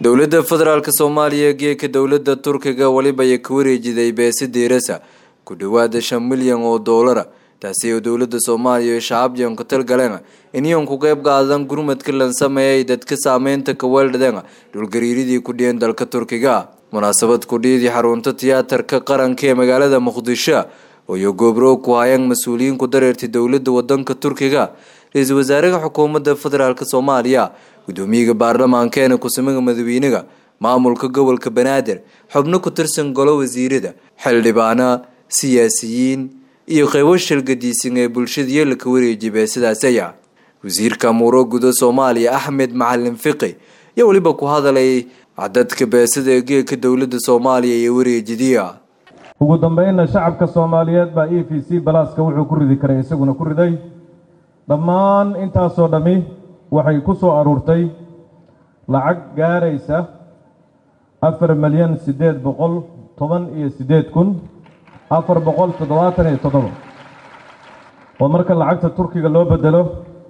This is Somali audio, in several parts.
dowladda federaalka Soomaaliya geeka dowladda Turkiga waliba ay ku wareejiday beesideerasa ku dhawaad 5 milyan oo dollar taasi oo dowladda Soomaaliya iyo shacabyan ku talgaleen inay ku qayb qaadan gurmadka lan sameeyay dadka saameynta ka weeldadeen dhulgariiridii ku dhiyeen dalka Turkiga munaasabad ku dhiyay xarunta tiyaatarka qaranka ee magaalada Muqdisho oo gobro ku hayeen mas'uuliyiin ku dareertay dowladda wadanka Turkiga ra'iisul wasaaraha xukuumadda federaalka Soomaaliya gudoomiyaha baarlamaanka ku sameeyay madaxweynaha maamulka gobolka Banaadir xubno ku tirsan golo wasiirada xildhibaana siyaasiyiin iyo qaybo shirkadiisan ee bulshada la ka wareejiyay sidaas ayaa wasiirka muruguda Soomaaliya Axmed Macalin Fiqi iyo waliba ku hadalay cadadka beesada ee geeka dowladda Soomaaliya iyo wareejidiya ugu dambeynna shacabka Soomaaliyeed baa EFC balaaska wuxuu ku ridi karay isaguna ku riday dhammaan intaas oo dhami waxay ku soo aruurtay lacag gaaraysa 4,818,477 oo marka lacagta Turkiga loo bedelo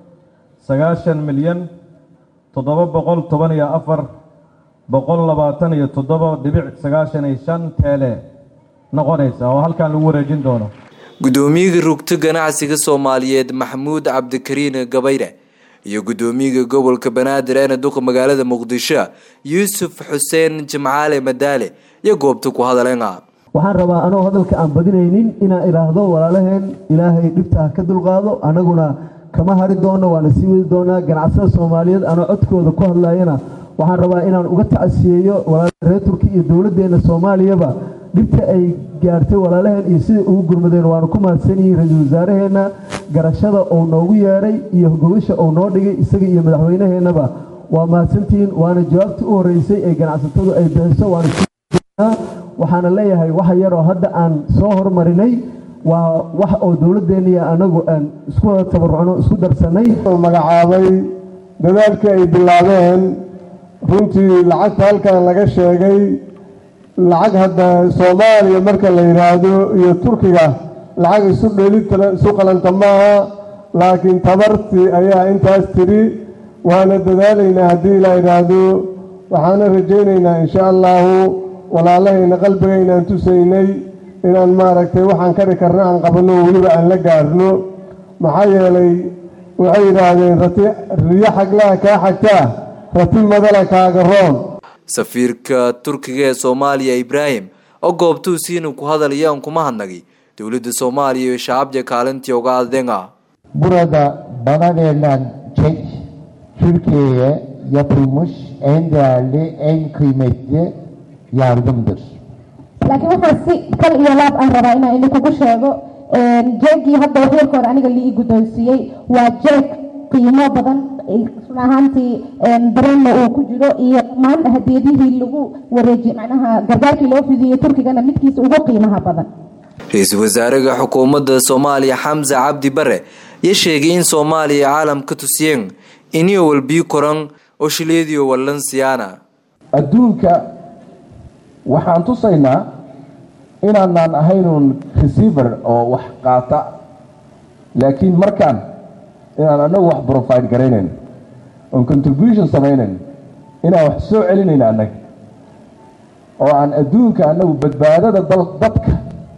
9,714,127.95 TL noqonaysa oo halkan lagu wareejin doono gudoomiyaha rugta ganacsiga Soomaaliyeed Maxamuud Cabdikariin Gabayre iyo gudoomiyaha gobolka Banaadir ee duqa magaalada Muqdisho Yuusuf Xuseen Jimcaale Madaale iyo goobta ku hadaleena waxaan rabaa anoo hadalka aan badinaynin inaan iraahdo walaalaheen Ilaahay dhibta ka dulqaado anaguna kama hari doono waana sii wadi doonaa ganacsiga Soomaaliyeed anoo codkooda ku hadlayna waxaan rabaa inaan uga tacsiyeeyo walaalaheen Turkiga iyo dawladdeena Soomaaliyaba dhibta ay gaartay walaalaheen iyo sida ugu gurmadeen waan ku mahadsanyihiin ra'iisul wasaaraheena garashada oo noogu yeeray iyo gobasha oo noo dhigay isaga iyo madaxweynaheenaba waa mahadsantiin waana jawaabta u horeysay ee ganacsatadu ay bixiso waxaana leeyahay wax yar oo hadda aan soo hormarinay waa wax oo dawladdeena anagu aan isku wada tabarucno isku darsanay magacaabay dadaalka ay bilaabeen runtii lacagta halkan laga sheegay lacag hadda Soomaaliya marka la yiraahdo iyo Turkiga lacag isu dheelitiran isu qalanta maaha laakiin tabartii ayaa intaas tiri waana dadaalaynaa haddii la yiraahdo waxaana rajaynaynaa insha Allah walaalahayna qalbigayna tusaynay inaan maaragtay waxaan kari karna aan qabano waliba aan la gaarno maxaa yeelay waxay yiraahdeen riya xaglaha ka xagtaa rati madala kaaga roon safiirka Turkiga ee Soomaaliya Ibrahim oo goobtu siinu ku hadaliyaan kuma hadnagay dawladda Soomaaliya iyo shacabka kaalintii uga adeega burada bana verilen çek Türkiye'ye yapılmış en değerli en kıymetli yardımdır. laakiin waxaan si kal iyo laab aan rabaa inaan idinku sheego jeegii hadda waxyarkood aniga la ii guddoonsiiyey waa jeeg qiimo badan ahaantii dareenna uu ku jiro iyo maan hadiyadihii lagu wareejiyay macnaha gargaarkii loo fidiyay Turkigana midkiisa ugu qiimaha badan ra'iisul wasaaraha xukuumadda Soomaaliya Xamza Cabdi Bare ayaa sheegay in Soomaaliya caalamka tusiyeen inay walbi koran oo shileediyo wallan siyaana adduunka waxaan tusaynaa inaan ahayn receiver oo wax qaata laakiin markaan inaan anagu wax provide gareynayn oo contribution samaynayn inaan wax soo celinayna anaga oo aan adduunka anagu badbaadada dadka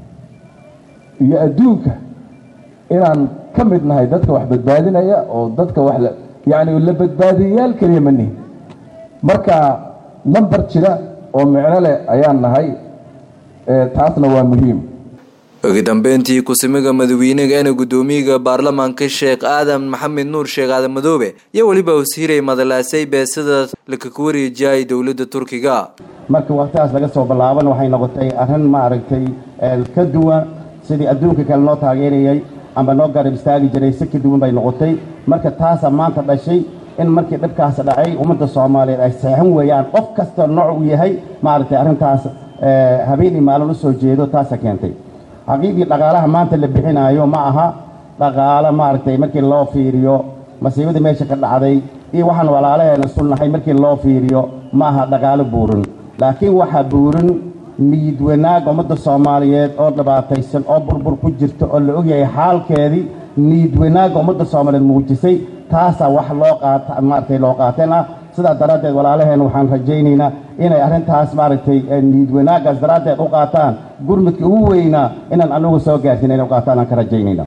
iyo adduunka inaan ka mid nahay dadka wax badbaadinaya oo dadka wax yaani la badbaadiyaal kaliya mani marka number jira oo micno leh ayaan nahay taasna waa muhiim ugu dambeyntii ku simiga madaxweynaha ee gudoomiyaha baarlamaanka Sheekh Aadan Maxamed Nuur Sheekh Aadan Madoobe iyo waliba wasiiray madalaasay beesada la ka wareejiyay dawladda Turkiga markii waqtigaas laga soo bilaaban waxay noqotay arrin ma aragtay ka duwan sidii adduunka kale noo taageerayay ama noo garab istaagi jiray si ka duwan bay noqotay marka taas maanta dhashay in markii dhibkaas dhacay ummadda Soomaaliyeed ay saxan weeyaan qof kasta nooc u yahay ma aragtay arrintaas habeenii maalin u soo jeedo taas keentay xaqiiqii dhaqaalaha maanta la bixinayo ma aha dhaqaale ma aragtay markii loo fiiriyo masiibada meesha ka dhacday iyo waxaan walaalaheena sunnahay markii loo fiiriyo ma aha dhaqaale buuran laakiin waxa buuran niyad wanaag ummadda Soomaaliyeed oo dhibaataysan oo burbur ku jirto oo la ogyahay xaalkeedii niyad wanaag ummadda Soomaaliyeed muujisay taasa wax loo qaata ma aragtay loo qaatana sidaa daraaddeed walaalaheen waxaan rajaynaynaa inay arrintaas maaragtay niid wanaaggaas daraaddeed u qaataan gurmudka ugu weynaa inaan anagu soo gaarsiin inay u qaataan aan ka rajaynayna